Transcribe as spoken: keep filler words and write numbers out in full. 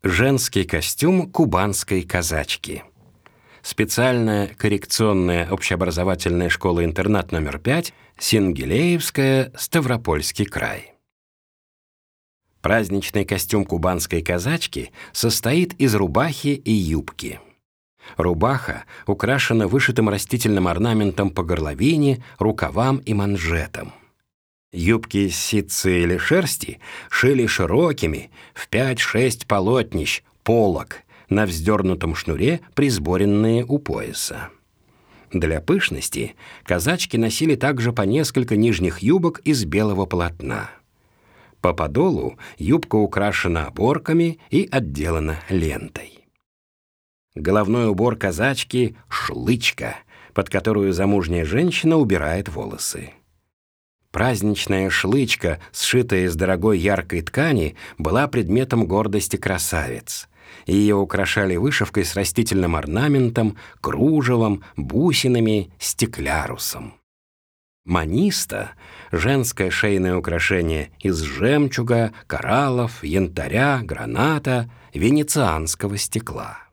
Женский костюм кубанской казачки. Специальная коррекционная общеобразовательная школа-интернат номер пять, Сингелеевская, Ставропольский край. Праздничный костюм кубанской казачки состоит из рубахи и юбки. Рубаха украшена вышитым растительным орнаментом по горловине, рукавам и манжетам. Юбки из ситца или шерсти шили широкими, в пять-шесть полотнищ, полог, на вздернутом шнуре, присборенные у пояса. Для пышности казачки носили также по несколько нижних юбок из белого полотна. По подолу юбка украшена оборками и отделана лентой. Головной убор казачки – шлычка, под которую замужняя женщина убирает волосы. Праздничная шлычка, сшитая из дорогой яркой ткани, была предметом гордости красавиц. Ее украшали вышивкой с растительным орнаментом, кружевом, бусинами, стеклярусом. Маниста – женское шейное украшение из жемчуга, кораллов, янтаря, граната, венецианского стекла.